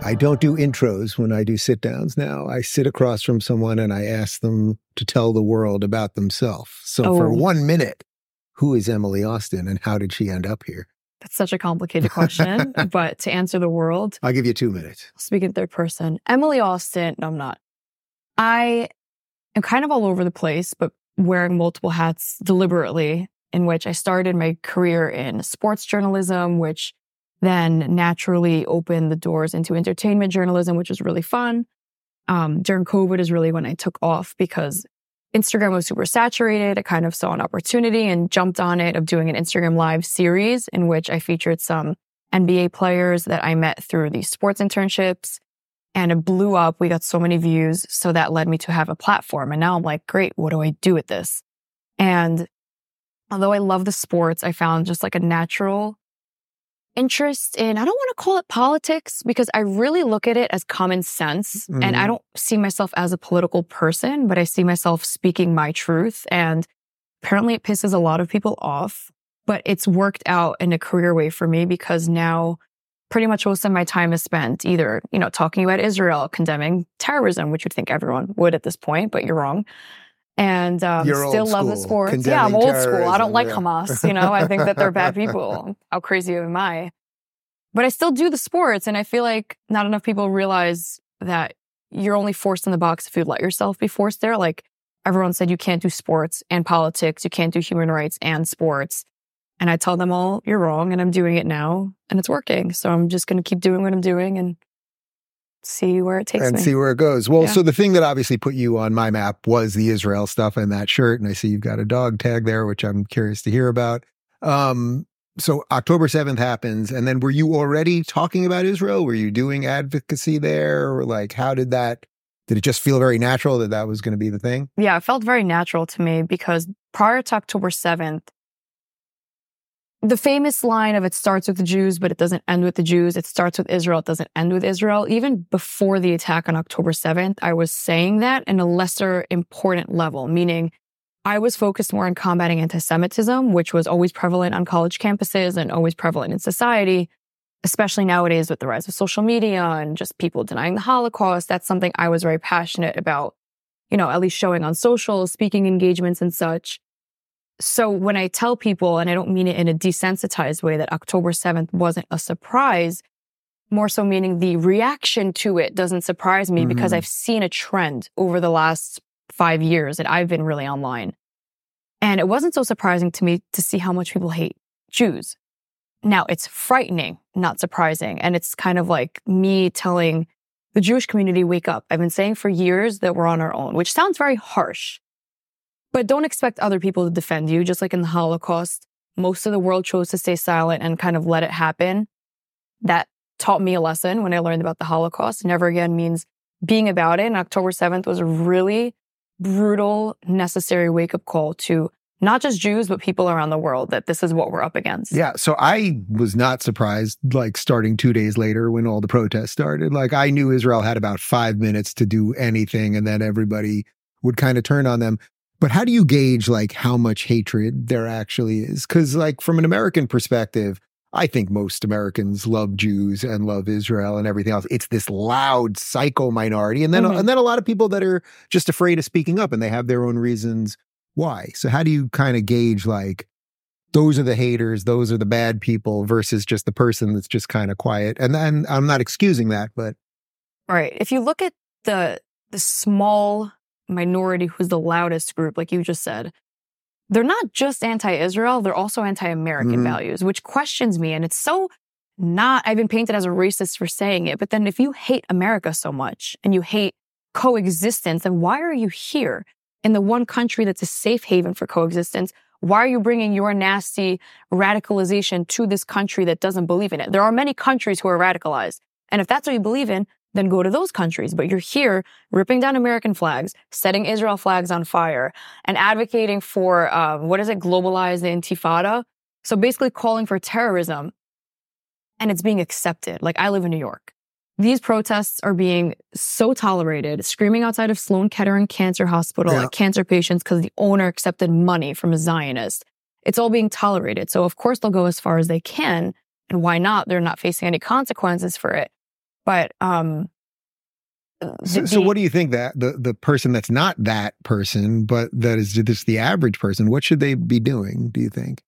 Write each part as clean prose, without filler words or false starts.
I don't do intros when I do sit downs now. I sit across from someone and I ask them to tell the world about themselves. So for 1 minute, who is Emily Austin and how did she end up here? That's such a complicated question, but to answer the world, I'll give you 2 minutes. I'll speak in third person. Emily Austin, no, I'm not. I am kind of all over the place, but wearing multiple hats deliberately, in which I started my career in sports journalism, which then naturally opened the doors into entertainment journalism, which was really fun. During COVID is really when I took off because Instagram was super saturated. I kind of saw an opportunity and jumped on it of doing an Instagram Live series in which I featured some NBA players that I met through these sports internships. And it blew up. We got so many views. So that led me to have a platform. And now I'm like, great, what do I do with this? And although I love the sports, I found just like a natural interest in, I don't want to call it politics because I really look at it as common sense. And I don't see myself as a political person, but I see myself speaking my truth. And apparently it pisses a lot of people off, but it's worked out in a career way for me because now pretty much most of my time is spent either, talking about Israel, condemning terrorism, which you'd think everyone would at this point, but you're wrong. And still love the sports. Yeah, I'm old school. I don't like Hamas. I think that they're bad people. How crazy am I? But I still do the sports. And I feel like not enough people realize that you're only forced in the box if you let yourself be forced there. Like everyone said, you can't do sports and politics. You can't do human rights and sports. And I tell them all, you're wrong. And I'm doing it now. And it's working. So I'm just going to keep doing what I'm doing and see where it takes me. And see where it goes. Well, so the thing that obviously put you on my map was the Israel stuff and that shirt. And I see you've got a dog tag there, which I'm curious to hear about. So October 7th happens. And then were you already talking about Israel? Were you doing advocacy there? Or like, how did it just feel very natural that that was going to be the thing? Yeah, it felt very natural to me because prior to October 7th, the famous line of it starts with the Jews, but it doesn't end with the Jews. It starts with Israel. It doesn't end with Israel. Even before the attack on October 7th, I was saying that in a lesser important level, meaning I was focused more on combating anti-Semitism, which was always prevalent on college campuses and always prevalent in society, especially nowadays with the rise of social media and just people denying the Holocaust. That's something I was very passionate about, at least showing on social, speaking engagements and such. So when I tell people, and I don't mean it in a desensitized way, that October 7th wasn't a surprise, more so meaning the reaction to it doesn't surprise me because I've seen a trend over the last 5 years that I've been really online. And it wasn't so surprising to me to see how much people hate Jews. Now, it's frightening, not surprising. And it's kind of like me telling the Jewish community, wake up. I've been saying for years that we're on our own, which sounds very harsh. But don't expect other people to defend you. Just like in the Holocaust, most of the world chose to stay silent and kind of let it happen. That taught me a lesson when I learned about the Holocaust. Never again means being about it. And October 7th was a really brutal, necessary wake-up call to not just Jews, but people around the world, that this is what we're up against. Yeah. So I was not surprised, like starting 2 days later when all the protests started. Like I knew Israel had about 5 minutes to do anything and then everybody would kind of turn on them. But how do you gauge like how much hatred there actually is? Because like from an American perspective, I think most Americans love Jews and love Israel and everything else. It's this loud psycho minority. And then a lot of people that are just afraid of speaking up and they have their own reasons why. So how do you kind of gauge like those are the haters, those are the bad people versus just the person that's just kind of quiet? And then I'm not excusing that, but. Right. If you look at the small minority who's the loudest group, like you just said, they're not just anti-Israel, they're also anti-American values, which questions me. And it's so not, I've been painted as a racist for saying it, but then if you hate America so much and you hate coexistence, then why are you here in the one country that's a safe haven for coexistence? Why are you bringing your nasty radicalization to this country that doesn't believe in it? There are many countries who are radicalized. And if that's what you believe in, then go to those countries. But you're here ripping down American flags, setting Israel flags on fire, and advocating for, globalize the intifada. So basically calling for terrorism, and it's being accepted. Like I live in New York. These protests are being so tolerated, screaming outside of Sloan Kettering Cancer Hospital at cancer patients because the owner accepted money from a Zionist. It's all being tolerated. So of course they'll go as far as they can. And why not? They're not facing any consequences for it. But so what do you think that the person that's not that person, but that is just the average person, what should they be doing, do you think?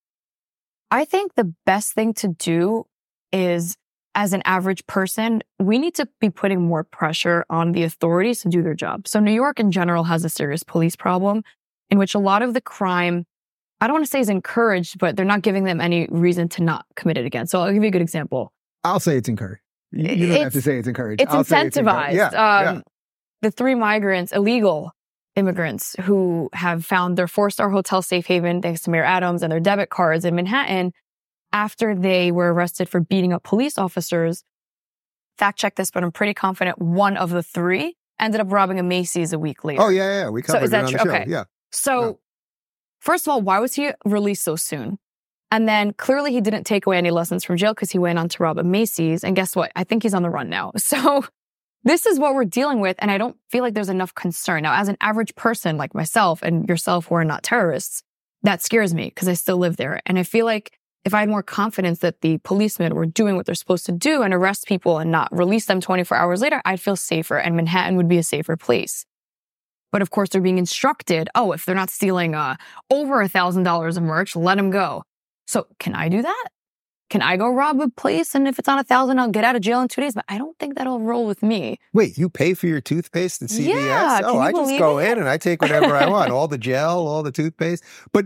I think the best thing to do is, as an average person, we need to be putting more pressure on the authorities to do their job. So New York in general has a serious police problem in which a lot of the crime, I don't want to say is encouraged, but they're not giving them any reason to not commit it again. So I'll give you a good example. I'll say it's encouraged. You don't have to say it's encouraged. It's incentivized. Yeah. The 3 migrants, illegal immigrants who have found their 4-star hotel safe haven thanks to Mayor Adams and their debit cards in Manhattan after they were arrested for beating up police officers. Fact check this, but I'm pretty confident one of the 3 ended up robbing a Macy's a week later. Oh, yeah. We covered it on the show. Okay. Yeah. So, first of all, why was he released so soon? And then clearly he didn't take away any lessons from jail because he went on to rob a Macy's. And guess what? I think he's on the run now. So this is what we're dealing with. And I don't feel like there's enough concern. Now, as an average person like myself and yourself who are not terrorists, that scares me because I still live there. And I feel like if I had more confidence that the policemen were doing what they're supposed to do and arrest people and not release them 24 hours later, I'd feel safer and Manhattan would be a safer place. But of course, they're being instructed, if they're not stealing over $1,000 of merch, let them go. So can I do that? Can I go rob a place? And if it's on 1,000, I'll get out of jail in 2 days. But I don't think that'll roll with me. Wait, you pay for your toothpaste at CVS? Yeah, I just go in and I take whatever I want. All the gel, all the toothpaste. But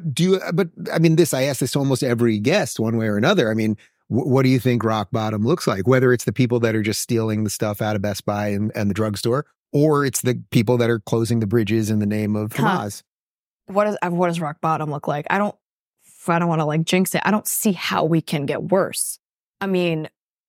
I mean, I ask this to almost every guest one way or another. I mean, what do you think rock bottom looks like? Whether it's the people that are just stealing the stuff out of Best Buy and the drugstore, or it's the people that are closing the bridges in the name of Hamas. What does rock bottom look like? I don't want to jinx it. I don't see how we can get worse. I mean,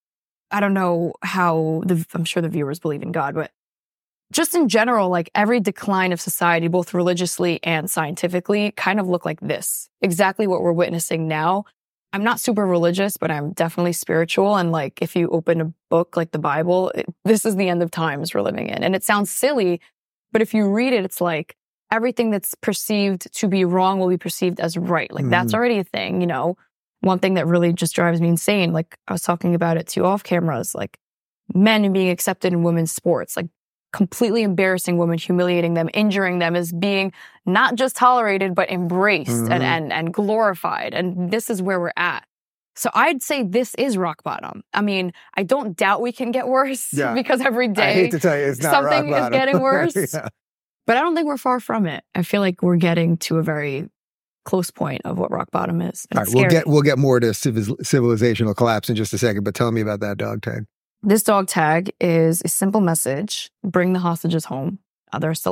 I don't know how I'm sure the viewers believe in God, but just in general, every decline of society, both religiously and scientifically, kind of look like this. Exactly what we're witnessing now. I'm not super religious, but I'm definitely spiritual. And if you open a book like the Bible, this is the end of times we're living in. And it sounds silly, but if you read it, it's everything that's perceived to be wrong will be perceived as right. That's already a thing, One thing that really just drives me insane, I was talking about it too off cameras, men being accepted in women's sports, completely embarrassing women, humiliating them, injuring them is being not just tolerated, but embraced and glorified. And this is where we're at. So I'd say this is rock bottom. I mean, I don't doubt we can get worse because every day I hate to tell you, it's not something rock is getting worse. Yeah. But I don't think we're far from it. I feel like we're getting to a very close point of what rock bottom is. All right, we'll get more to civilizational collapse in just a second, but tell me about that dog tag. This dog tag is a simple message: bring the hostages home. There are still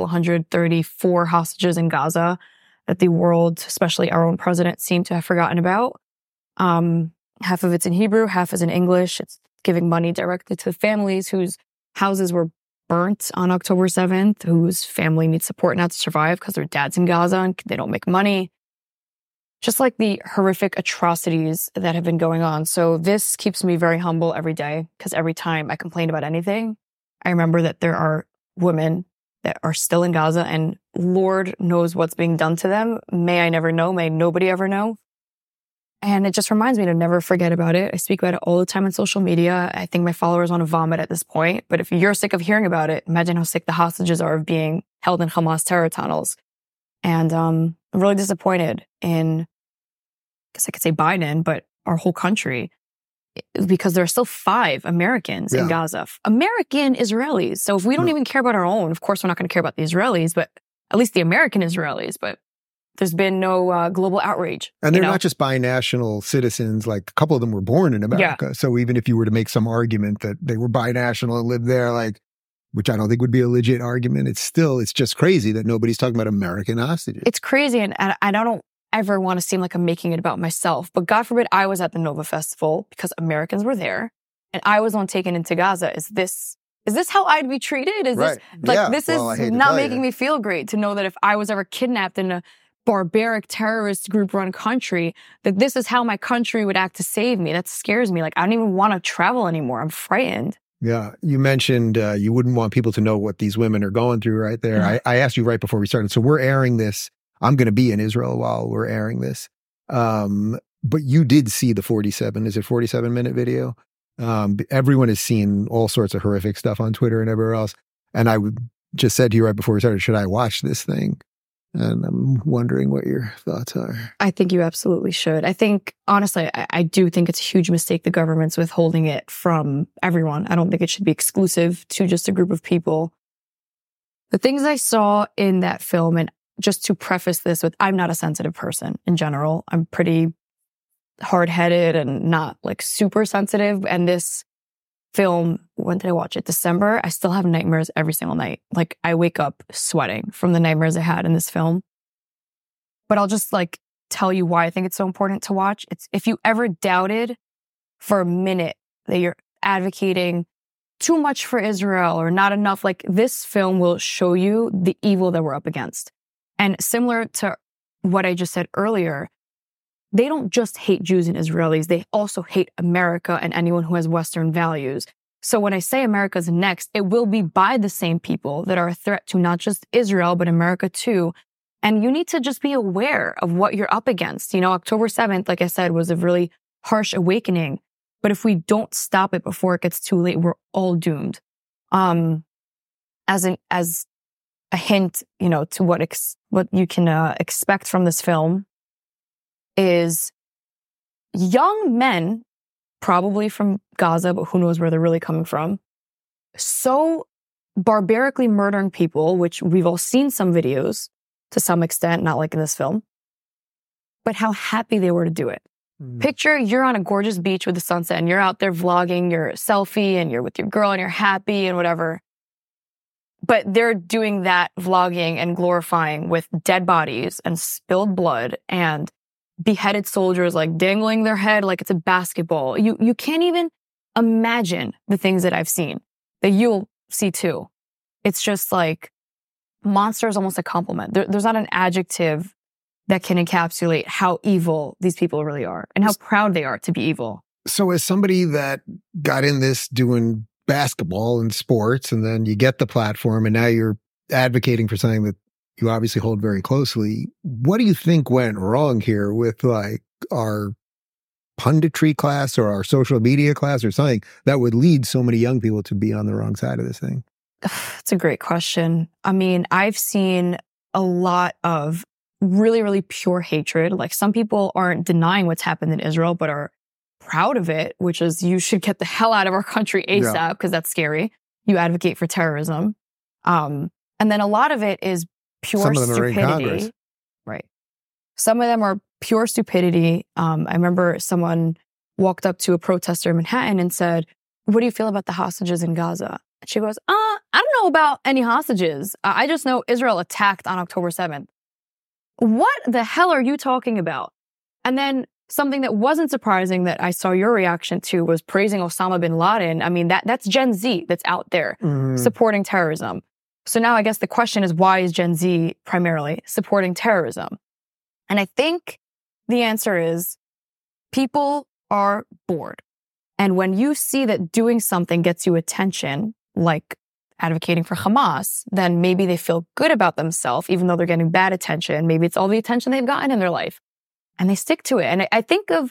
134 hostages in Gaza that the world, especially our own president, seem to have forgotten about. Half of it's in Hebrew, half is in English. It's giving money directly to the families whose houses were burnt on October 7th, whose family needs support now to survive because their dad's in Gaza and they don't make money. Just the horrific atrocities that have been going on. So this keeps me very humble every day because every time I complain about anything, I remember that there are women that are still in Gaza and Lord knows what's being done to them. May I never know. May nobody ever know. And it just reminds me to never forget about it. I speak about it all the time on social media. I think my followers want to vomit at this point. But if you're sick of hearing about it, imagine how sick the hostages are of being held in Hamas terror tunnels. And I'm really disappointed in, I guess I could say Biden, but our whole country, because there are still 5 Americans in Gaza. American Israelis. So if we don't even care about our own, of course we're not going to care about the Israelis, but at least the American Israelis. But there's been no global outrage. And they're not just binational citizens. A couple of them were born in America. Yeah. So even if you were to make some argument that they were binational and lived there, which I don't think would be a legit argument, it's just crazy that nobody's talking about American hostages. It's crazy. And I don't ever want to seem like I'm making it about myself. But God forbid I was at the Nova Festival because Americans were there and I was on taken into Gaza. Is this how I'd be treated? Is right. This is not making me feel great to know that if I was ever kidnapped in a barbaric terrorist group run country, that this is how my country would act to save me. That scares me. I don't even want to travel anymore. I'm frightened. Yeah. You mentioned you wouldn't want people to know what these women are going through right there. Mm-hmm. I asked you right before we started. So we're airing this. I'm going to be in Israel while we're airing this. But you did see the 47 minute video. Everyone has seen all sorts of horrific stuff on Twitter and everywhere else. And just said to you right before we started, should I watch this thing? And I'm wondering what your thoughts are. I think you absolutely should. I think, honestly, I do think it's a huge mistake the government's withholding it from everyone. I don't think it should be exclusive to just a group of people. The things I saw in that film, and just to preface this with, I'm not a sensitive person in general. I'm pretty hard-headed and not like super sensitive. And this film, when did I watch it? December. I still have nightmares every single night. Like, I wake up sweating from the nightmares I had in this film. But I'll just like tell you why I think it's so important to watch. It's if you ever doubted for a minute that you're advocating too much for Israel or not enough, like, this film will show you the evil that we're up against. And similar to what I just said earlier, they don't just hate Jews and Israelis. They also hate America and anyone who has Western values. So when I say America's next, it will be by the same people that are a threat to not just Israel, but America too. And you need to just be aware of what you're up against. You know, October 7th, like I said, was a really harsh awakening. But if we don't stop it before it gets too late, we're all doomed. As a hint, you know, to what you can expect from this film, is young men, probably from Gaza, but who knows where they're really coming from, so barbarically murdering people, which we've all seen some videos to some extent, not like in this film, but how happy they were to do it. Picture you're on a gorgeous beach with the sunset and you're out there vlogging your selfie and you're with your girl and you're happy and whatever. But they're doing that vlogging and glorifying with dead bodies and spilled blood and beheaded soldiers, like dangling their head like it's a basketball. You can't even imagine the things that I've seen that you'll see too. It's just like, monster is almost a compliment. There's not an adjective that can encapsulate how evil these people really are and how proud they are to be evil. So as somebody that got in this doing basketball and sports, and then you get the platform and now you're advocating for something that you obviously hold very closely, what do you think went wrong here with like our punditry class or our social media class or something that would lead so many young people to be on the wrong side of this thing? It's a great question. I mean, I've seen a lot of really, really pure hatred. Like, some people aren't denying what's happened in Israel, but are proud of it, which is, you should get the hell out of our country ASAP because that's scary. You advocate for terrorism. And then a lot of it is pure stupidity. Right. Some of them are pure stupidity. I remember someone walked up to a protester in Manhattan and said, "What do you feel about the hostages in Gaza?" And she goes, I don't know about any hostages. I just know Israel attacked on October 7th. What the hell are you talking about? And then something that wasn't surprising that I saw your reaction to was praising Osama bin Laden. I mean, that's Gen Z that's out there supporting terrorism. So now I guess the question is, why is Gen Z primarily supporting terrorism? And I think the answer is people are bored. And when you see that doing something gets you attention, like advocating for Hamas, then maybe they feel good about themselves, even though they're getting bad attention. Maybe it's all the attention they've gotten in their life, and they stick to it. And I think of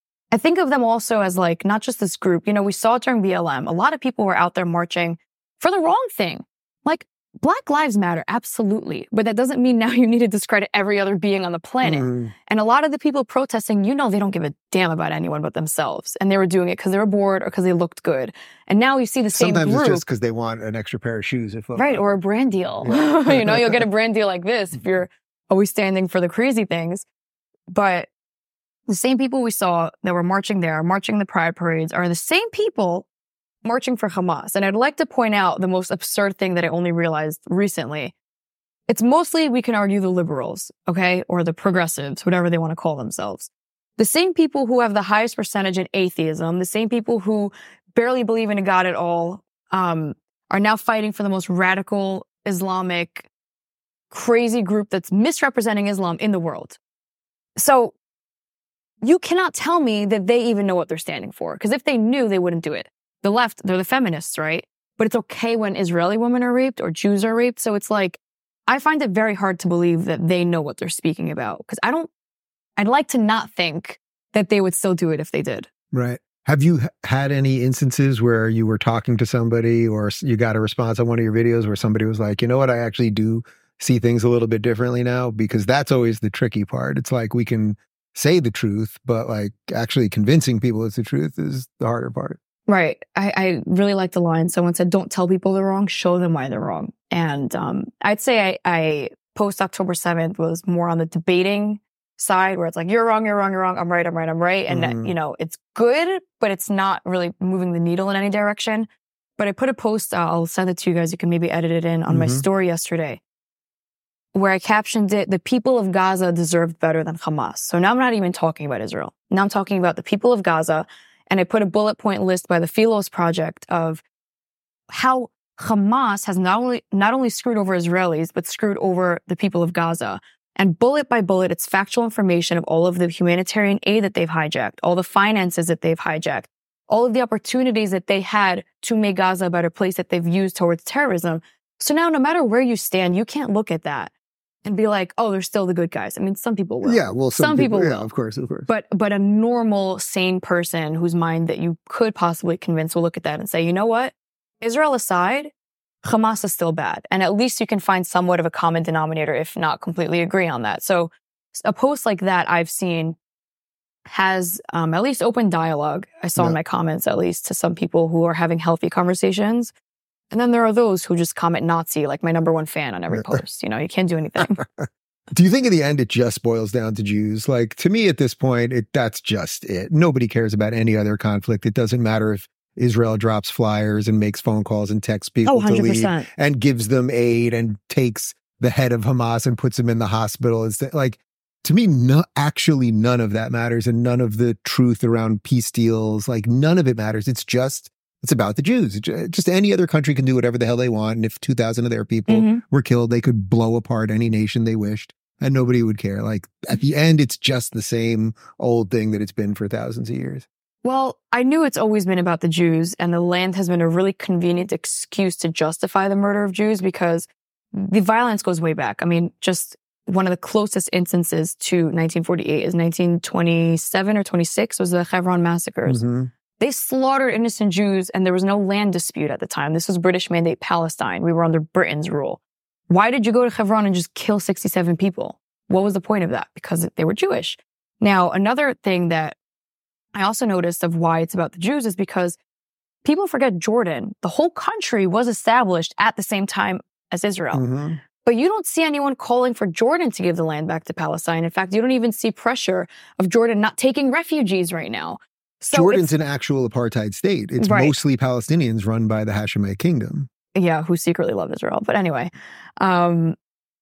them also as like, not just this group. You know, we saw it during BLM. A lot of people were out there marching for the wrong thing. Like, Black Lives Matter, absolutely. But that doesn't mean now you need to discredit every other being on the planet. And a lot of the people protesting, you know, they don't give a damn about anyone but themselves. And they were doing it because they were bored or because they looked good. And now you see the same Sometimes group. it's just because they want an extra pair of shoes. Right, or a brand deal. You know, you'll get a brand deal like this if you're always standing for the crazy things. But the same people we saw that were marching there, marching the pride parades, are the same people marching for Hamas. And I'd like to point out the most absurd thing that I only realized recently. It's mostly, we can argue, the liberals, okay? Or the progressives, whatever they want to call themselves. The same people who have the highest percentage in atheism, the same people who barely believe in a God at all, are now fighting for the most radical Islamic crazy group that's misrepresenting Islam in the world. So you cannot tell me that they even know what they're standing for, because if they knew, they wouldn't do it. The left, they're the feminists, right? But it's okay when Israeli women are raped or Jews are raped. So it's like, I find it very hard to believe that they know what they're speaking about, because I'd like to not think that they would still do it if they did. Right. Have you had any instances where you were talking to somebody or you got a response on one of your videos where somebody was like, you know what, I actually do see things a little bit differently now? Because that's always the tricky part. It's like we can say the truth, but like actually convincing people it's the truth is the harder part. Right. I really like the line. Someone said, don't tell people they're wrong, show them why they're wrong. And I'd say I post October 7th was more on the debating side where it's like, you're wrong, you're wrong, you're wrong. I'm right, I'm right, I'm right. And that, you know, it's good, but it's not really moving the needle in any direction. But I put a post, I'll send it to you guys. You can maybe edit it in on my story yesterday, where I captioned it, the people of Gaza deserved better than Hamas. So now I'm not even talking about Israel. Now I'm talking about the people of Gaza. And I put a bullet point list by the Philos Project of how Hamas has not only screwed over Israelis, but screwed over the people of Gaza. And bullet by bullet, it's factual information of all of the humanitarian aid that they've hijacked, all the finances that they've hijacked, all of the opportunities that they had to make Gaza a better place that they've used towards terrorism. So now, no matter where you stand, you can't look at that and be like, oh, they're still the good guys. I mean, some people will. Yeah, well, some people will. Yeah, of course. But a normal, sane person whose mind that you could possibly convince will look at that and say, you know what? Israel aside, Hamas is still bad. And at least you can find somewhat of a common denominator, if not completely agree on that. So a post like that I've seen has at least open dialogue. I saw in my comments, at least, to some people who are having healthy conversations. And then there are those who just comment Nazi, like my number one fan on every post. You know, you can't do anything. Do you think in the end it just boils down to Jews? Like, to me at this point, that's just it. Nobody cares about any other conflict. It doesn't matter if Israel drops flyers and makes phone calls and texts people to leave and gives them aid and takes the head of Hamas and puts him in the hospital. Like, to me, actually none of that matters, and none of the truth around peace deals, like none of it matters. It's about the Jews. Just any other country can do whatever the hell they want. And if 2,000 of their people were killed, they could blow apart any nation they wished and nobody would care. Like, at the end, it's just the same old thing that it's been for thousands of years. Well, I knew it's always been about the Jews, and the land has been a really convenient excuse to justify the murder of Jews because the violence goes way back. I mean, just one of the closest instances to 1948 is 1927 or 26 was the Hebron massacres. They slaughtered innocent Jews, and there was no land dispute at the time. This was British Mandate Palestine. We were under Britain's rule. Why did you go to Hebron and just kill 67 people? What was the point of that? Because they were Jewish. Now, another thing that I also noticed of why it's about the Jews is because people forget Jordan. The whole country was established at the same time as Israel. But you don't see anyone calling for Jordan to give the land back to Palestine. In fact, you don't even see pressure of Jordan not taking refugees right now. So Jordan's an actual apartheid state. It's mostly Palestinians run by the Hashemite kingdom. Yeah, who secretly love Israel. But anyway, and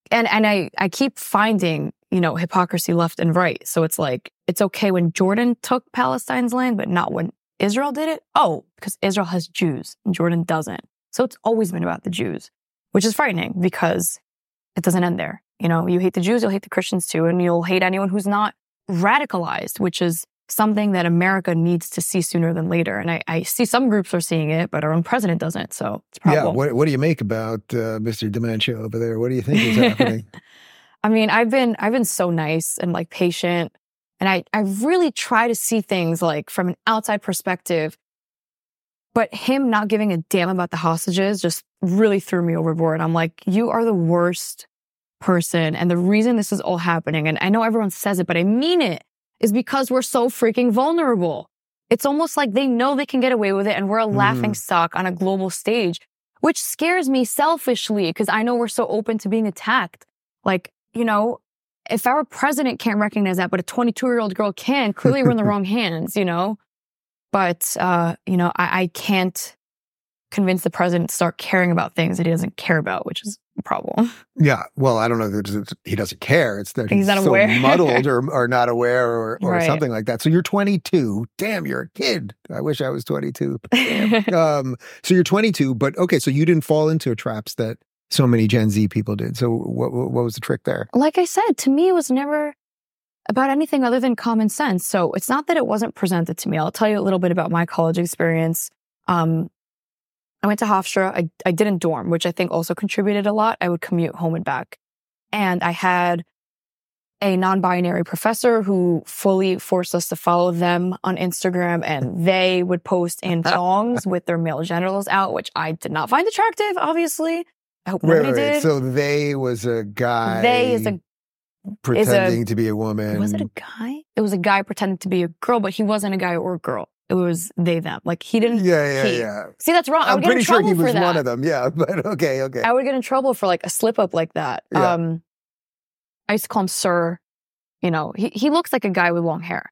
I keep finding, you know, hypocrisy left and right. So it's like, it's okay when Jordan took Palestine's land, but not when Israel did it. Oh, because Israel has Jews and Jordan doesn't. So it's always been about the Jews, which is frightening because it doesn't end there. You know, you hate the Jews, you'll hate the Christians too, and you'll hate anyone who's not radicalized, which is something that America needs to see sooner than later. And I see some groups are seeing it, but our own president doesn't. So it's a problem. Yeah. What do you make about Mr. Dementia over there? What do you think is happening? I mean, I've been so nice and like patient, and I really try to see things like from an outside perspective. But him not giving a damn about the hostages just really threw me overboard. I'm like, you are the worst person, and the reason this is all happening, and I know everyone says it, but I mean it, is because we're so freaking vulnerable. It's almost like they know they can get away with it, and we're a laughing stock on a global stage, which scares me selfishly because I know we're so open to being attacked. Like, you know, if our president can't recognize that, but a 22-year-old girl can, clearly we're in the wrong hands, you know? But, you know, I can't convince the president to start caring about things that he doesn't care about, which is a problem. Yeah. Well, I don't know that he doesn't care. It's that he's not so aware. Muddled or not aware or something like that. So you're 22. Damn, you're a kid. I wish I was 22. Damn. So you're 22, but okay, so you didn't fall into traps that so many Gen Z people did. So what was the trick there? Like I said, to me, it was never about anything other than common sense. So it's not that it wasn't presented to me. I'll tell you a little bit about my college experience. I went to Hofstra. I didn't dorm, which I think also contributed a lot. I would commute home and back. And I had a non-binary professor who fully forced us to follow them on Instagram, and they would post in thongs with their male genitals out, which I did not find attractive, obviously. I hope nobody did. So they was a guy. They is a pretending to be a woman. Was it a guy? It was a guy pretending to be a girl, but he wasn't a guy or a girl. It was they, them. Like he didn't. Yeah. See, that's wrong. I'm pretty sure he was one of them. Yeah, but okay. I would get in trouble for like a slip up like that. Yeah. I used to call him sir. You know, he looks like a guy with long hair.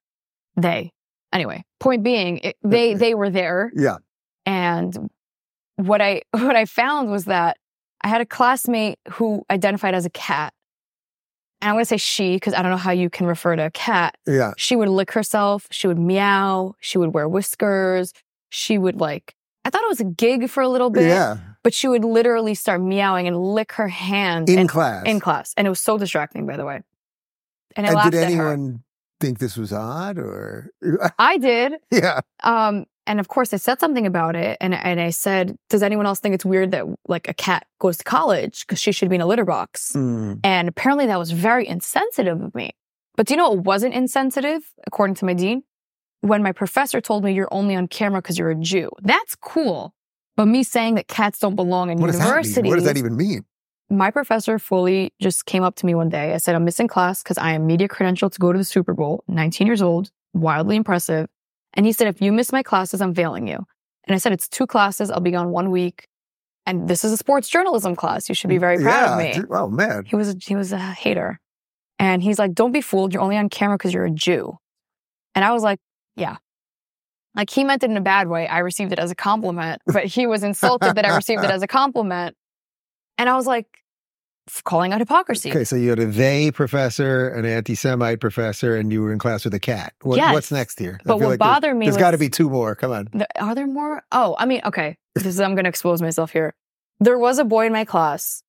Anyway, point being, they were there. Yeah. And what I found was that I had a classmate who identified as a cat. And I'm going to say she, because I don't know how you can refer to a cat. Yeah. She would lick herself. She would meow. She would wear whiskers. She would I thought it was a gig for a little bit. Yeah. But she would literally start meowing and lick her hand. In class. And it was so distracting, by the way. And I and laughed did at her. anyone think this was odd or? I did. Yeah. And of course I said something about it. And I said, does anyone else think it's weird that like a cat goes to college because she should be in a litter box? Mm. And apparently that was very insensitive of me. But do you know what wasn't insensitive, according to my dean? When my professor told me you're only on camera because you're a Jew. That's cool. But me saying that cats don't belong in universities. What does that even mean? My professor fully just came up to me one day. I said, I'm missing class because I am media credentialed to go to the Super Bowl, 19 years old, wildly impressive. And he said, if you miss my classes, I'm failing you. And I said, it's 2 classes. I'll be gone 1 week. And this is a sports journalism class. You should be very proud of me. Oh, man. He was a hater. And he's like, don't be fooled. You're only on camera because you're a Jew. And I was like, yeah. Like he meant it in a bad way. I received it as a compliment, but he was insulted that I received it as a compliment. And I was like, calling out hypocrisy. Okay, so you had a they professor, an anti-Semite professor, and you were in class with a cat. Yes. What's next here? But what bothered me there's got to be 2 more. Come on. Are there more? Oh, I mean, okay. I'm going to expose myself here. There was a boy in my class.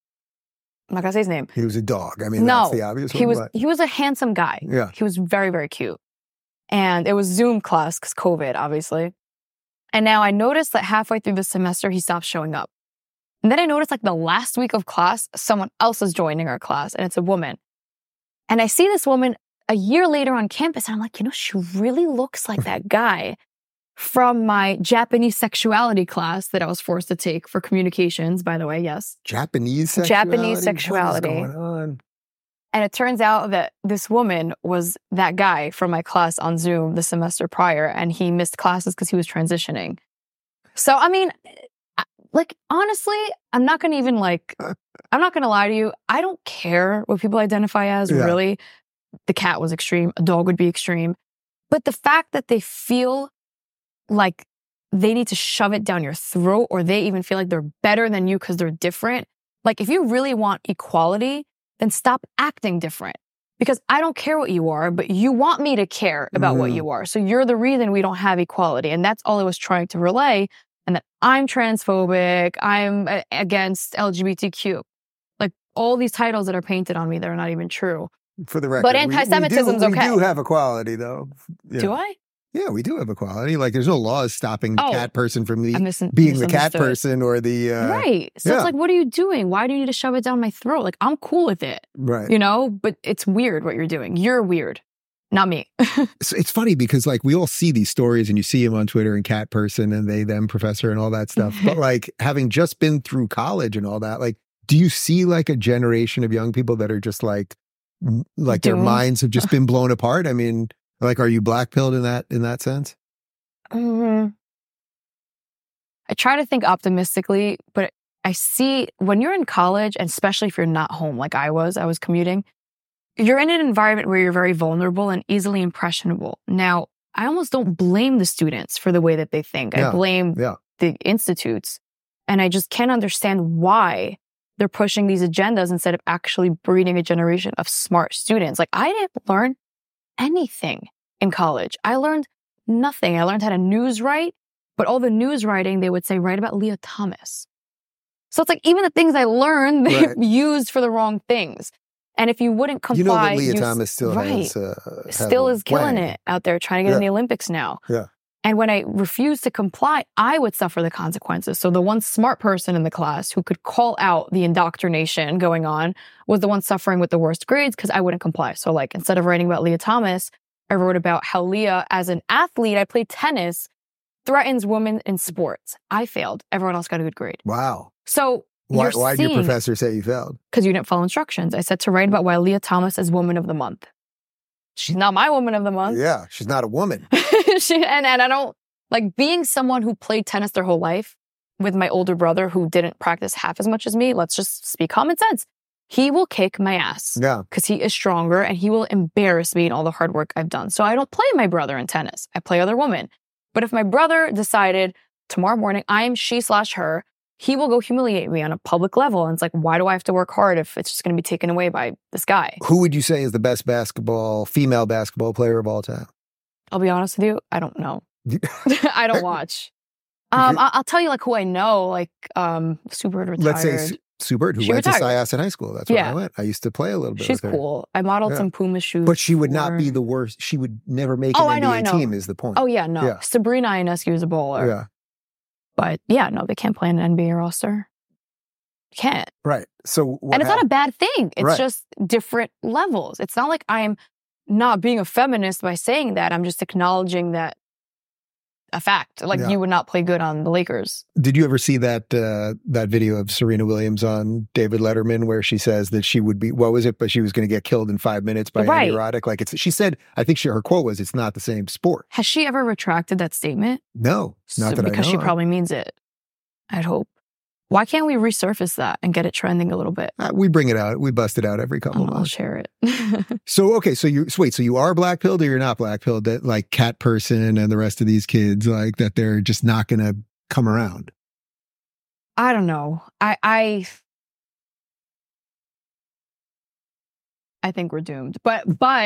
I'm not going to say his name. He was a dog. I mean, that's the obvious one. He was a handsome guy. Yeah. He was very, very cute. And it was Zoom class because COVID, obviously. And now I noticed that halfway through the semester, he stopped showing up. And then I noticed like the last week of class, someone else is joining our class and it's a woman. And I see this woman a year later on campus and I'm like, she really looks like that guy from my Japanese sexuality class that I was forced to take for communications, by the way, yes. Japanese sexuality? Japanese sexuality. What is going on? And it turns out that this woman was that guy from my class on Zoom the semester prior and he missed classes because he was transitioning. So, I mean... honestly, I'm not going to lie to you. I don't care what people identify as, really. The cat was extreme. A dog would be extreme. But the fact that they feel like they need to shove it down your throat or they even feel like they're better than you because they're different. Like, if you really want equality, then stop acting different. Because I don't care what you are, but you want me to care about what you are. So you're the reason we don't have equality. And that's all I was trying to relay. And that I'm transphobic, I'm against LGBTQ. Like all these titles that are painted on me that are not even true. For the record. But anti-Semitism's okay. We do have equality though. Yeah. Do I? Yeah, we do have equality. Like there's no laws stopping the cat person from being the cat person or the... Right. So it's like, what are you doing? Why do you need to shove it down my throat? Like I'm cool with it. Right. But it's weird what you're doing. You're weird. Not me. It's funny because like we all see these stories and you see them on Twitter and cat person and they, them professor and all that stuff. But like having just been through college and all that, like, do you see like a generation of young people that are just like their minds have just been blown apart? I mean, like, are you black-pilled in that sense? I try to think optimistically, but I see when you're in college, and especially if you're not home like I was commuting, you're in an environment where you're very vulnerable and easily impressionable. Now, I almost don't blame the students for the way that they think. I blame the institutes. And I just can't understand why they're pushing these agendas instead of actually breeding a generation of smart students. Like, I didn't learn anything in college. I learned nothing. I learned how to news write, but all the news writing, they would say, write about Leah Thomas. So it's like, even the things I learned, they used for the wrong things. And if you wouldn't comply... You know that Leah Thomas still has... still is killing it out there, trying to get in the Olympics now. Yeah. And when I refused to comply, I would suffer the consequences. So the one smart person in the class who could call out the indoctrination going on was the one suffering with the worst grades because I wouldn't comply. So like instead of writing about Leah Thomas, I wrote about how Leah, as an athlete, I played tennis, threatens women in sports. I failed. Everyone else got a good grade. Wow. So why did your professor say you failed? Because you didn't follow instructions. I said to write about why Leah Thomas is Woman of the Month. She's not my Woman of the Month. Yeah, she's not a woman. And I don't, like, being someone who played tennis their whole life with my older brother who didn't practice half as much as me, let's just speak common sense. He will kick my ass. Yeah. Because he is stronger and he will embarrass me in all the hard work I've done. So I don't play my brother in tennis. I play other women. But if my brother decided tomorrow morning I'm she/her, he will go humiliate me on a public level. And it's like, why do I have to work hard if it's just going to be taken away by this guy? Who would you say is the best female basketball player of all time? I'll be honest with you. I don't know. I don't watch. I'll tell you like who I know, like Sue Bird retired. Let's say Sue Bird, who went to Syosset High School. That's where I went. I used to play a little bit She's with her. cool. I modeled some Puma shoes. But she would not be the worst. She would never make an NBA team is the point. Oh, yeah, no. Yeah. Sabrina Ionescu is a bowler. Yeah. But yeah, no, they can't play in an NBA roster. Can't. Right. So and it's not a bad thing. It's just different levels. It's not like I'm not being a feminist by saying that. I'm just acknowledging that a fact. Like you would not play good on the Lakers. Did you ever see that that video of Serena Williams on David Letterman where she says that she would be, what was it? But she was going to get killed in 5 minutes by Andy Roddick. Like she said, I think her quote was, "It's not the same sport." Has she ever retracted that statement? No, not that I know. Because she probably means it. I'd hope. Why can't we resurface that and get it trending a little bit? We bring it out. We bust it out every couple of months. I'll share it. So, okay. So you are black pilled or you're not black pilled, that like Cat Person and the rest of these kids, like that they're just not going to come around? I don't know. I think we're doomed, but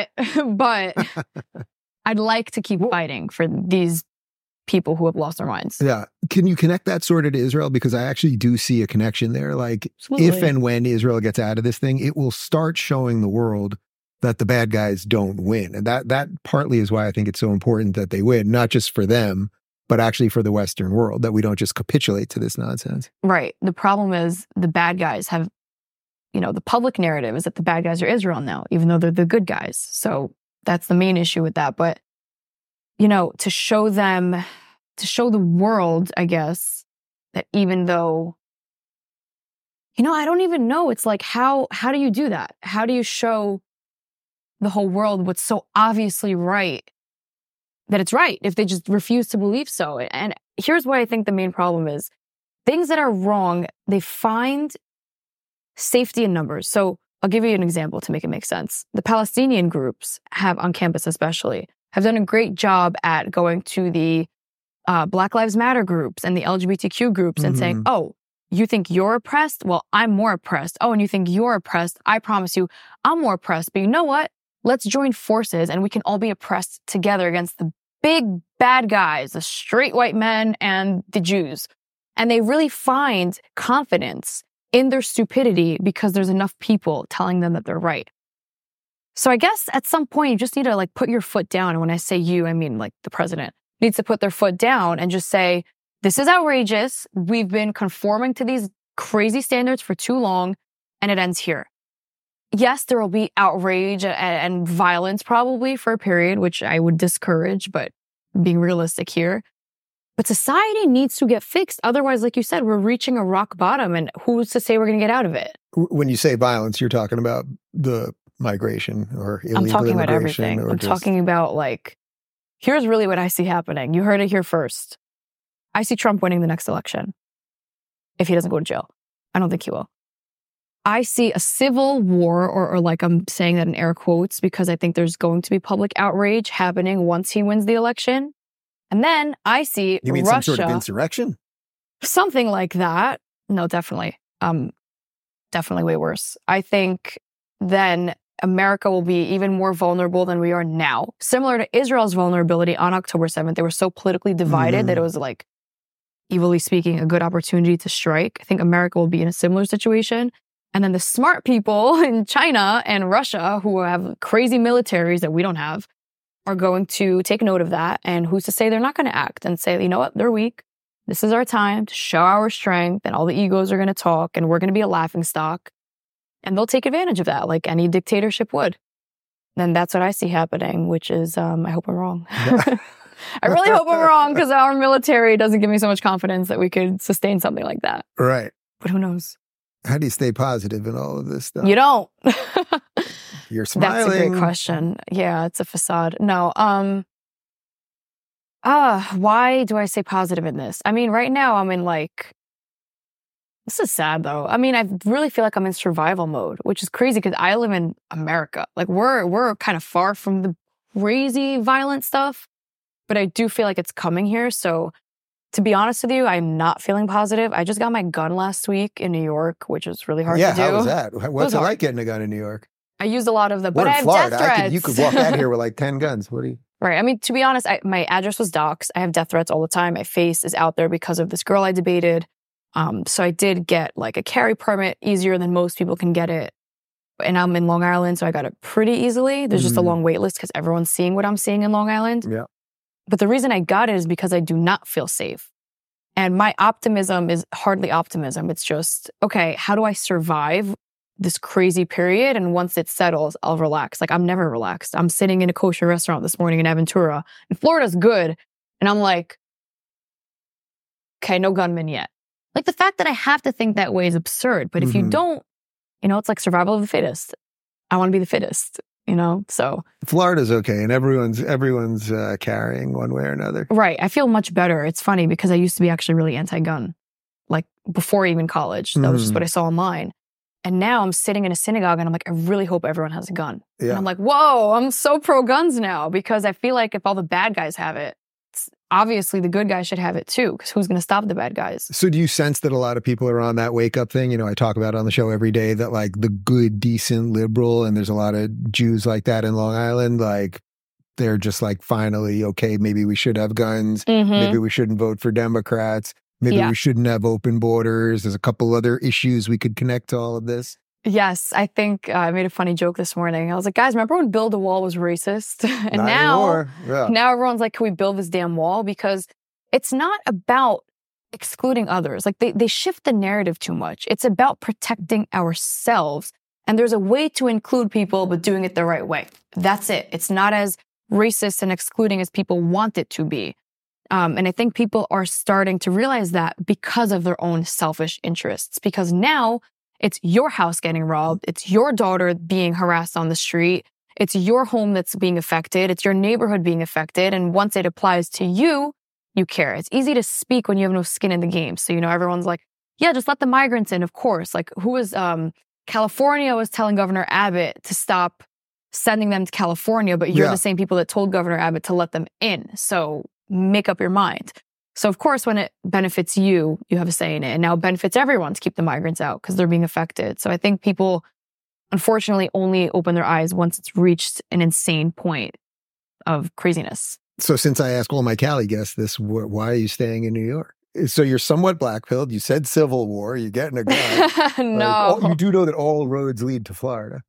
I'd like to keep fighting for these people who have lost their minds. Yeah. Can you connect that sort of to Israel? Because I actually do see a connection there. Like if and when Israel gets out of this thing, it will start showing the world that the bad guys don't win. And that partly is why I think it's so important that they win, not just for them, but actually for the Western world, that we don't just capitulate to this nonsense. Right. The problem is the bad guys have, the public narrative is that the bad guys are Israel now, even though they're the good guys. So that's the main issue with that. But, to show the world, I guess, that even though, I don't even know. It's like, how do you do that? How do you show the whole world what's so obviously right, that it's right, if they just refuse to believe so? And here's what I think the main problem is. Things that are wrong, they find safety in numbers. So I'll give you an example to make it make sense. The Palestinian groups have, on campus especially, have done a great job at going to the Black Lives Matter groups and the LGBTQ groups and saying, oh, you think you're oppressed? Well, I'm more oppressed. Oh, and you think you're oppressed? I promise you, I'm more oppressed. But you know what? Let's join forces and we can all be oppressed together against the big bad guys, the straight white men and the Jews. And they really find confidence in their stupidity because there's enough people telling them that they're right. So I guess at some point you just need to put your foot down. And when I say you, I mean the president needs to put their foot down and just say, this is outrageous. We've been conforming to these crazy standards for too long and it ends here. Yes, there will be outrage and violence probably for a period, which I would discourage, but being realistic here. But society needs to get fixed. Otherwise, like you said, we're reaching a rock bottom and who's to say we're going to get out of it? When you say violence, you're talking about the migration or illegal immigration? I'm talking about everything. I'm talking about here's really what I see happening. You heard it here first. I see Trump winning the next election if he doesn't go to jail. I don't think he will. I see a civil war, or I'm saying that in air quotes, because I think there's going to be public outrage happening once he wins the election. And then I see You mean Russia, some sort of insurrection? Something like that. No, definitely. Definitely way worse. I think then America will be even more vulnerable than we are now. Similar to Israel's vulnerability on October 7th. They were so politically divided that it was evilly speaking, a good opportunity to strike. I think America will be in a similar situation. And then the smart people in China and Russia who have crazy militaries that we don't have, are going to take note of that. And who's to say they're not going to act and say, you know what, they're weak. This is our time to show our strength, and all the egos are going to talk, and we're going to be a laughingstock. And they'll take advantage of that like any dictatorship would. And that's what I see happening, which is, I hope I'm wrong. I really hope I'm wrong, because our military doesn't give me so much confidence that we could sustain something like that. Right. But who knows? How do you stay positive in all of this stuff? You don't. You're smiling. That's a great question. Yeah, it's a facade. No. Why do I stay positive in this? I mean, right now I'm in this is sad though. I mean, I really feel like I'm in survival mode, which is crazy because I live in America. Like we're kind of far from the crazy violent stuff, but I do feel like it's coming here. So to be honest with you, I'm not feeling positive. I just got my gun last week in New York, which was really hard to do. Yeah, how was that? What's it like getting a gun in New York? I used a lot of the, but I have Florida. death threats. You could walk out here with like 10 guns. What do you? Right. I mean, to be honest, my address was doxxed. I have death threats all the time. My face is out there because of this girl I debated. So I did get like a carry permit easier than most people can get it. And I'm in Long Island, so I got it pretty easily. There's just a long wait list because everyone's seeing what I'm seeing in Long Island. Yeah. But the reason I got it is because I do not feel safe. And my optimism is hardly optimism. It's just, okay, how do I survive this crazy period? And once it settles, I'll relax. Like, I'm never relaxed. I'm sitting in a kosher restaurant this morning in Aventura, and Florida's good. And I'm like, okay, no gunman yet. Like, the fact that I have to think that way is absurd. But if you don't, it's like survival of the fittest. I want to be the fittest, so. Florida's okay. And everyone's carrying one way or another. Right. I feel much better. It's funny because I used to be actually really anti-gun, like before even college. That was just what I saw online. And now I'm sitting in a synagogue and I'm like, I really hope everyone has a gun. Yeah. And I'm like, whoa, I'm so pro guns now, because I feel like if all the bad guys have it, obviously the good guys should have it too, because who's going to stop the bad guys? So do you sense that a lot of people are on that wake up thing? I talk about on the show every day that like the good, decent liberal, and there's a lot of Jews like that in Long Island, like they're just like, finally, okay, maybe we should have guns. Maybe we shouldn't vote for Democrats. Maybe we shouldn't have open borders. There's a couple other issues we could connect to all of this. Yes, I think I made a funny joke this morning. I was like, guys, remember when Bill DeWall was racist? And Not now, yeah. now everyone's like, can we build this damn wall? Because it's not about excluding others. Like they shift the narrative too much. It's about protecting ourselves. And there's a way to include people, but doing it the right way. That's it. It's not as racist and excluding as people want it to be. And I think people are starting to realize that because of their own selfish interests. Because now it's your house getting robbed. It's your daughter being harassed on the street. It's your home that's being affected. It's your neighborhood being affected. And once it applies to you, you care. It's easy to speak when you have no skin in the game. So, everyone's like, yeah, just let the migrants in, of course. Like, California was telling Governor Abbott to stop sending them to California, but you're the same people that told Governor Abbott to let them in. So make up your mind. So, of course, when it benefits you, you have a say in it. And now it benefits everyone to keep the migrants out because they're being affected. So I think people, unfortunately, only open their eyes once it's reached an insane point of craziness. So since I ask all my Cali guests this, why are you staying in New York? So you're somewhat black-pilled. You said Civil War. You're getting a gun. No. You do know that all roads lead to Florida.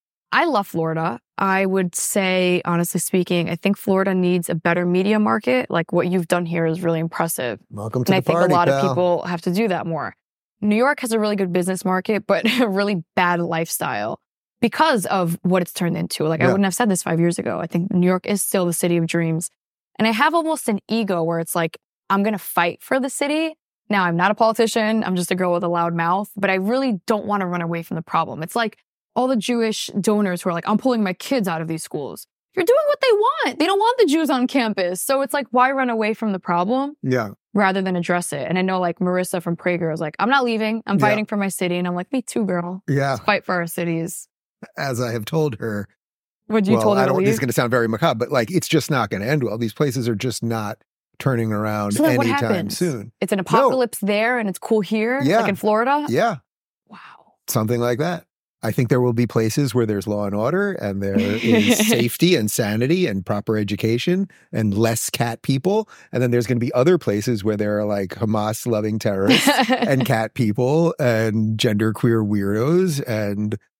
I love Florida. I would say, honestly speaking, I think Florida needs a better media market. Like what you've done here is really impressive. Welcome to the party, And I think a lot of people have to do that more. New York has a really good business market, but a really bad lifestyle because of what it's turned into. Like I wouldn't have said this 5 years ago. I think New York is still the city of dreams. And I have almost an ego where it's like, I'm going to fight for the city. Now, I'm not a politician. I'm just a girl with a loud mouth, but I really don't want to run away from the problem. It's like all the Jewish donors who are like, I'm pulling my kids out of these schools. You're doing what they want. They don't want the Jews on campus. So it's like, why run away from the problem? Yeah. Rather than address it. And I know like Marissa from Prager was like, I'm not leaving. I'm fighting for my city. And I'm like, me too, girl. Yeah. Let's fight for our cities. As I have told her. Would you told her to leave? This is going to sound very macabre, but like, it's just not going to end well. These places are just not turning around so anytime soon. It's an apocalypse there and it's cool here? Yeah. Like in Florida? Yeah. Wow. Something like that. I think there will be places where there's law and order and there is safety and sanity and proper education and less cat people. And then there's going to be other places where there are like Hamas-loving terrorists and cat people and genderqueer weirdos and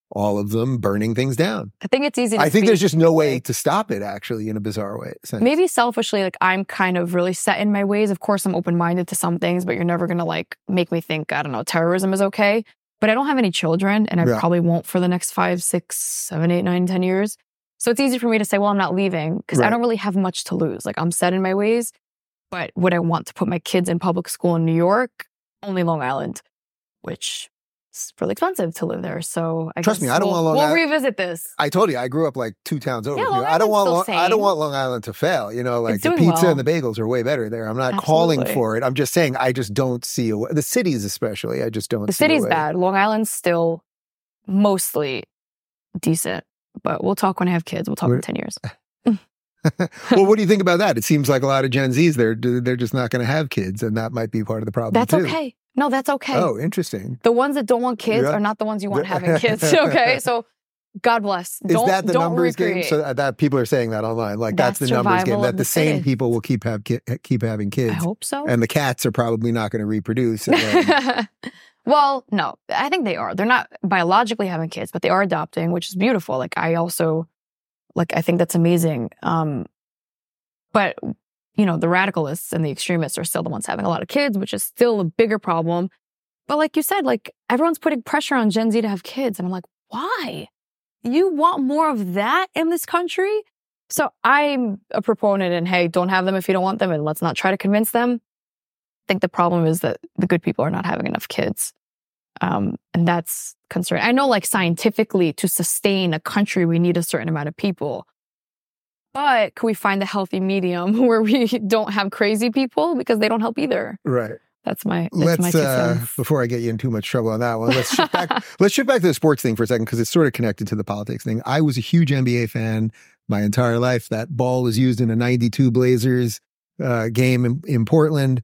all of them burning things down. I think it's easy to I think speak, there's just no way like, to stop it, actually, in a bizarre way. sense. maybe selfishly, like I'm kind of really set in my ways. Of course, I'm open-minded to some things, but you're never going to like make me think, I don't know, terrorism is okay. But I don't have any children, and I Yeah. probably won't for the next 5, 6, 7, 8, 9, 10 years. So it's easy for me to say, well, I'm not leaving because I Right. don't really have much to lose. Like I'm set in my ways, but would I want to put my kids in public school in New York? Only Long Island, which is really expensive to live there. So I Trust guess me, I don't want Long we'll Island. revisit this. I told you, I grew up like 2 towns over. Yeah, from Long here. I don't Island's want still I don't sane. want Long Island to fail. You know, like It's the doing pizza well. and the bagels are way better there. I'm not calling Absolutely. for it. I'm just saying I just don't see a way. The cities especially, I just don't The see a city's way. bad. Long Island's still mostly decent, but we'll talk when I have kids. We'll talk in What- 10 years. Well, what do you think about that? It seems like a lot of Gen Zs, they're just not going to have kids, and that might be part of the problem That's too. okay. No, that's okay. Oh, interesting. The ones that don't want kids Yeah. are not the ones you want having kids. Okay, so God bless. Is that the don't numbers game? recreate. So that people are saying that online, like that's the That's numbers game. survival That of the the same fittest. people will keep having kids, I hope so. and the cats are probably not going to reproduce. And then, Well, no, I think they are. They're not biologically having kids, but they are adopting, which is beautiful. Like I think that's amazing. But you know, the radicalists and the extremists are still the ones having a lot of kids, which is still a bigger problem. But like you said, like everyone's putting pressure on Gen Z to have kids. And I'm like, why? You want more of that in this country? So I'm a proponent and hey, don't have them if you don't want them, and let's not try to convince them. I think the problem is that the good people are not having enough kids. And that's concerning. I know like scientifically to sustain a country, we need a certain amount of people. But can we find a healthy medium where we don't have crazy people because they don't help either? right. That's my Let's two cents. before I get you in too much trouble on that one, let's shift back. Let's shift back to the sports thing for a second because it's sort of connected to the politics thing. I was a huge NBA fan my entire life. That ball was used in a '92 Blazers game in Portland.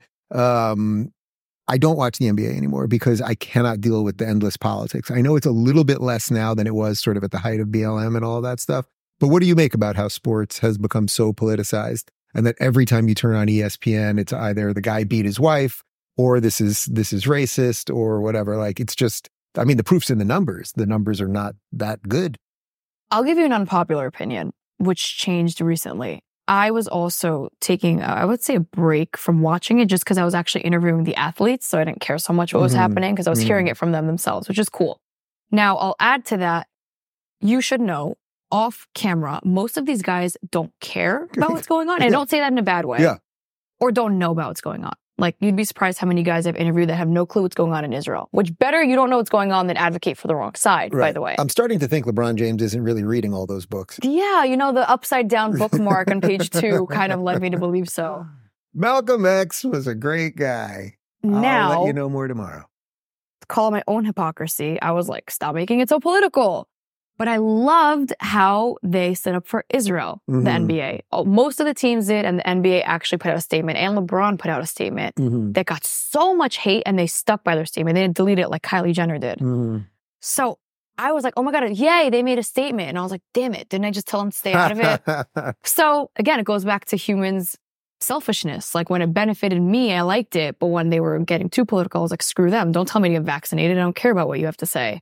I don't watch the NBA anymore because I cannot deal with the endless politics. I know it's a little bit less now than it was sort of at the height of BLM and all that stuff. But what do you make about how sports has become so politicized and that every time you turn on ESPN, it's either the guy beat his wife or this is racist or whatever. Like it's just, I mean, the proof's in the numbers. The numbers are not that good. I'll give you an unpopular opinion, which changed recently. I was also taking, I would say, a break from watching it just because I was actually interviewing the athletes. So I didn't care so much what was Mhm. happening because I was Mhm. hearing it from them themselves, which is cool. Now, I'll add to that. You should know off camera, most of these guys don't care about what's going on. And I don't say that in a bad way. Yeah. Or don't know about what's going on. Like, you'd be surprised how many guys I've interviewed that have no clue what's going on in Israel, which better you don't know what's going on than advocate for the wrong side, by the way. I'm starting to think LeBron James isn't really reading all those books. Yeah, you know, the upside down bookmark on page 2 kind of led me to believe so. Malcolm X was a great guy. I'll Now, let you know more tomorrow. to call my own hypocrisy, I was like, stop making it so political. But I loved how they stood up for Israel, the Mhm. NBA. Most of the teams did, and the NBA actually put out a statement, and LeBron put out a statement Mhm. that got so much hate, and they stuck by their statement. They didn't delete it like Kylie Jenner did. Mhm. So I was like, oh my God, yay, they made a statement. And I was like, damn it, didn't I just tell them to stay out of it? So again, it goes back to humans' selfishness. Like when it benefited me, I liked it. But when they were getting too political, I was like, screw them. Don't tell me to get vaccinated. I don't care about what you have to say.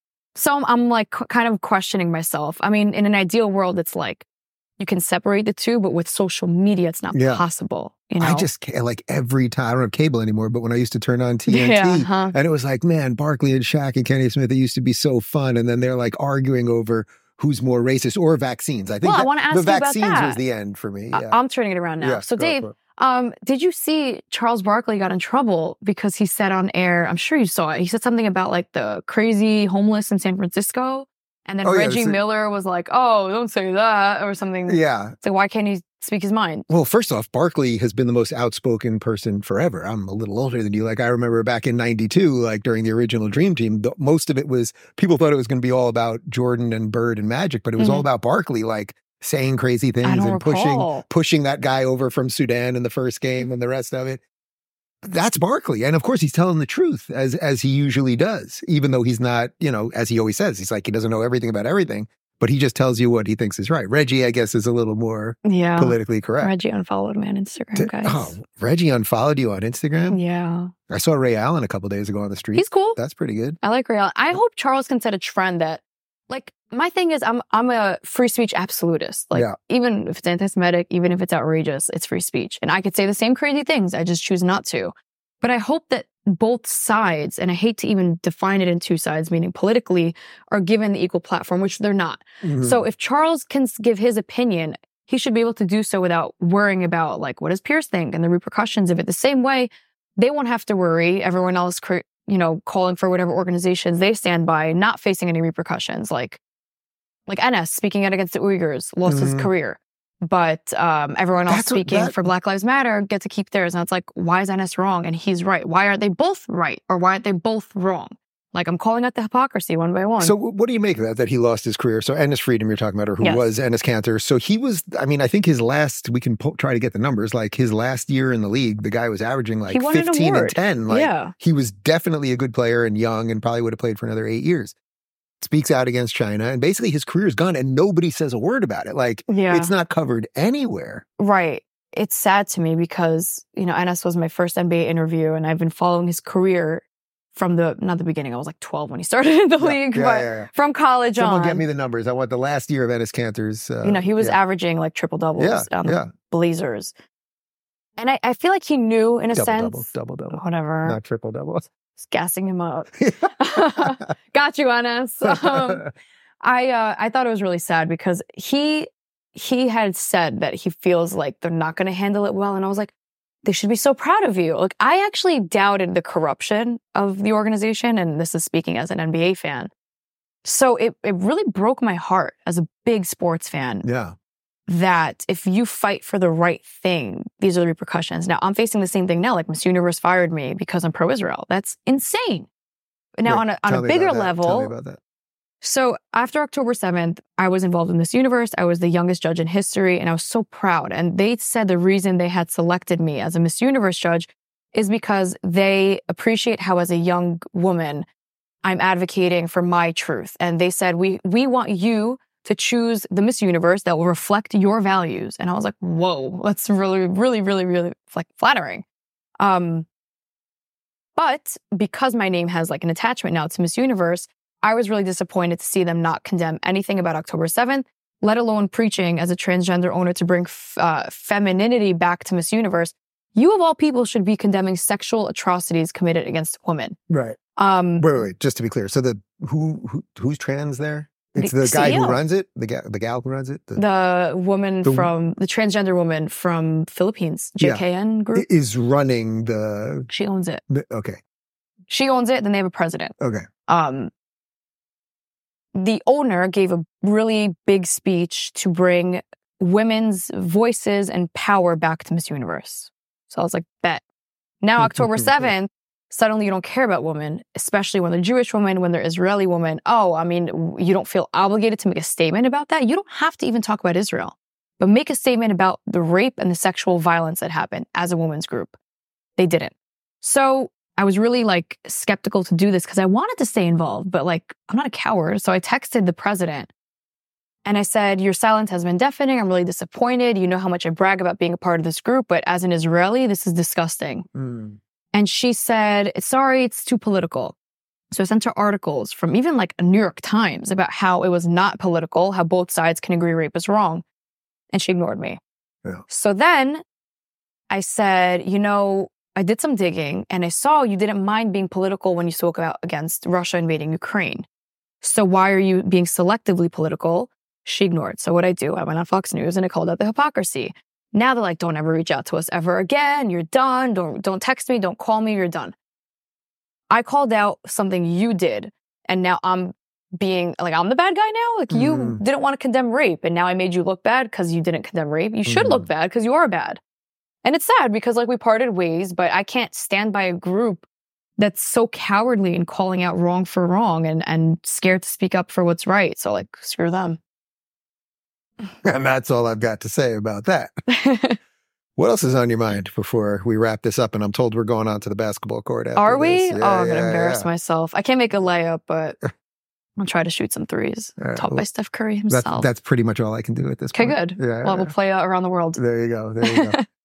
So I'm like kind of questioning myself. I mean, in an ideal world, it's like you can separate the two, but with social media, it's not Yeah. possible. You know? I just can't, like every time, I don't have cable anymore, but when I used to turn on TNT, Yeah, huh. and it was like, man, Barkley and Shaq and Kenny Smith, it used to be so fun. And then they're like arguing over who's more racist or vaccines. I think Well, I wanna ask the you about vaccines that. was the end for me. Yeah. I'm turning it around now. Yeah, So go Dave, for it. did you see Charles Barkley got in trouble because he said on air, I'm sure you saw it, he said something about like the crazy homeless in San Francisco. And then Oh, yeah, Reggie that's it. Miller was like, oh, don't say that or something. Yeah. It's like, why can't he speak his mind? Well, first off, Barkley has been the most outspoken person forever. I'm a little older than you. Like I remember back in '92, like during the original Dream Team, most of it was, people thought it was going to be all about Jordan and Bird and Magic, but it was all about Barkley, like saying crazy things I don't and recall. pushing that guy over from Sudan in the first game and the rest of it. That's Barkley. And of course, he's telling the truth as he usually does, even though he's not, you know, as he always says, he's like, he doesn't know everything about everything, but he just tells you what he thinks is right. Reggie, I guess, is a little more Yeah. politically correct. Reggie unfollowed me on Instagram, guys. Oh, Reggie unfollowed you on Instagram? Yeah. I saw Ray Allen a couple days ago on the street. He's cool. That's pretty good. I like Ray Allen. I hope Charles can set a trend that Like, my thing is I'm a free speech absolutist. Like, even if it's anti-Semitic, even if it's outrageous, it's free speech. And I could say the same crazy things. I just choose not to. But I hope that both sides, and I hate to even define it in two sides, meaning politically, are given the equal platform, which they're not. Mm-hmm. So if Charles can give his opinion, he should be able to do so without worrying about, like, what does Piers think and the repercussions of it. The same way, they won't have to worry. Everyone else, calling for whatever organizations they stand by, not facing any repercussions. Like Enes speaking out against the Uyghurs, lost his career. But everyone else speaking for Black Lives Matter get to keep theirs. And it's like, why is Enes wrong? And he's right. Why aren't they both right? Or why aren't they both wrong? Like, I'm calling out the hypocrisy one by one. So what do you make of that he lost his career? So Enes Freedom, you're talking about, or who was Enes Kanter. So he was, I think his last, we can try to get the numbers, like his last year in the league, the guy was averaging like 15 and 10. Like, he was definitely a good player and young and probably would have played for another 8 years. Speaks out against China, and basically his career is gone and nobody says a word about it. Like, it's not covered anywhere. Right. It's sad to me because, Enes was my first NBA interview, and I've been following his career from not the beginning. I was like 12 when he started in the league, but from college on. Someone get me the numbers. I want the last year of Enes Kanter's. He was averaging like triple doubles on the Blazers. And I feel like he knew in a sense. Double. Whatever. Not triple doubles. Just gassing him up. Got you, Enes. I thought it was really sad because he had said that he feels like they're not going to handle it well. And I was like, they should be so proud of you. Like, I actually doubted the corruption of the organization. And this is speaking as an NBA fan. So it really broke my heart as a big sports fan. Yeah. That if you fight for the right thing, these are the repercussions. Now, I'm facing the same thing now. Like, Miss Universe fired me because I'm pro-Israel. That's insane. Now, on a bigger level. Tell me about that. So after October 7th, I was involved in Miss Universe. I was the youngest judge in history, and I was so proud. And they said the reason they had selected me as a Miss Universe judge is because they appreciate how, as a young woman, I'm advocating for my truth. And they said, we want you to choose the Miss Universe that will reflect your values. And I was like, whoa, that's really, really, really, really like flattering. But because my name has like an attachment now to Miss Universe, I was really disappointed to see them not condemn anything about October 7th, let alone preaching as a transgender owner to bring femininity back to Miss Universe. You of all people should be condemning sexual atrocities committed against women. Right. Wait. Just to be clear. So who's trans there? It's the guy CEO. Who runs it? The gal who runs it? The woman the transgender woman from Philippines, JKN group. Is running the... She owns it. Okay. She owns it, then they have a president. Okay. The owner gave a really big speech to bring women's voices and power back to Miss Universe. So I was like, bet. Now, October 7th, suddenly you don't care about women, especially when they're Jewish women, when they're Israeli women. You don't feel obligated to make a statement about that. You don't have to even talk about Israel, but make a statement about the rape and the sexual violence that happened as a women's group. They didn't. So I was really like skeptical to do this because I wanted to stay involved, but like, I'm not a coward. So I texted the president and I said, your silence has been deafening. I'm really disappointed. You know how much I brag about being a part of this group, but as an Israeli, this is disgusting. And she said, sorry, it's too political. So I sent her articles from even like a New York Times about how it was not political, how both sides can agree rape is wrong. And she ignored me. Yeah. So then I said, I did some digging and I saw you didn't mind being political when you spoke out against Russia invading Ukraine. So why are you being selectively political? She ignored. So what I do, I went on Fox News and I called out the hypocrisy. Now they're like, don't ever reach out to us ever again. You're done. Don't text me. Don't call me. You're done. I called out something you did. And now I'm being like, I'm the bad guy now. Like you didn't want to condemn rape. And now I made you look bad because you didn't condemn rape. You should look bad because you are bad. And it's sad because like we parted ways, but I can't stand by a group that's so cowardly in calling out wrong for wrong and scared to speak up for what's right. So like, screw them. And that's all I've got to say about that. What else is on your mind before we wrap this up? And I'm told we're going on to the basketball court after Are we? this. I'm going to embarrass myself. I can't make a layup, but I'll try to shoot some threes. Taught by Steph Curry himself. That's pretty much all I can do at this point. Okay, good. We'll play around the world. There you go.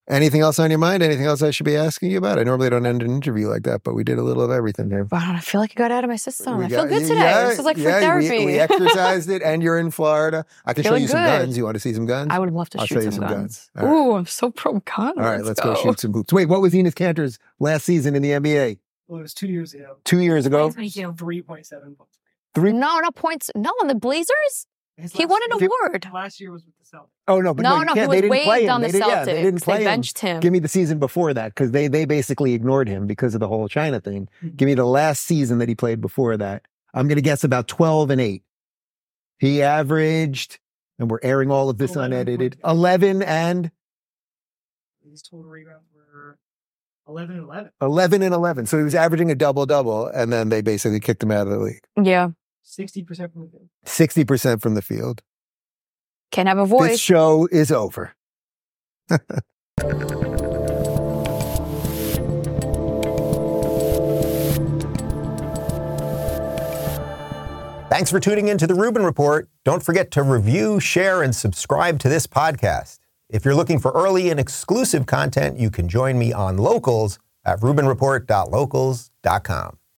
Anything else on your mind? Anything else I should be asking you about? I normally don't end an interview like that, but we did a little of everything there. Wow, I feel like I got out of my system. I feel good today. This is like for therapy. We exercised it, and you're in Florida. I can show you some guns. You want to see some guns? I would love to shoot some guns. Right. Ooh, I'm so pro gun. All right, let's go shoot some hoops. Wait, what was Enes Kanter's last season in the NBA? Well, it was 2 years ago. 2 years ago? 3.7 points. No, not points. No, on the Blazers? He won an award. Last year was with the Celtics. Oh, no, but no, he was waived on the Celtics. They didn't play him. Benched him. Give me the season before that, because they basically ignored him because of the whole China thing. Give me the last season that he played before that. I'm going to guess about 12-8. He averaged, and we're airing all of this unedited, 11 and... His total rebounds were 11 and 11. 11 and 11. So he was averaging a double-double, and then they basically kicked him out of the league. Yeah. 60% from the field. 60% from the field. Can't have a voice. This show is over. Thanks for tuning in to The Rubin Report. Don't forget to review, share, and subscribe to this podcast. If you're looking for early and exclusive content, you can join me on Locals at rubinreport.locals.com.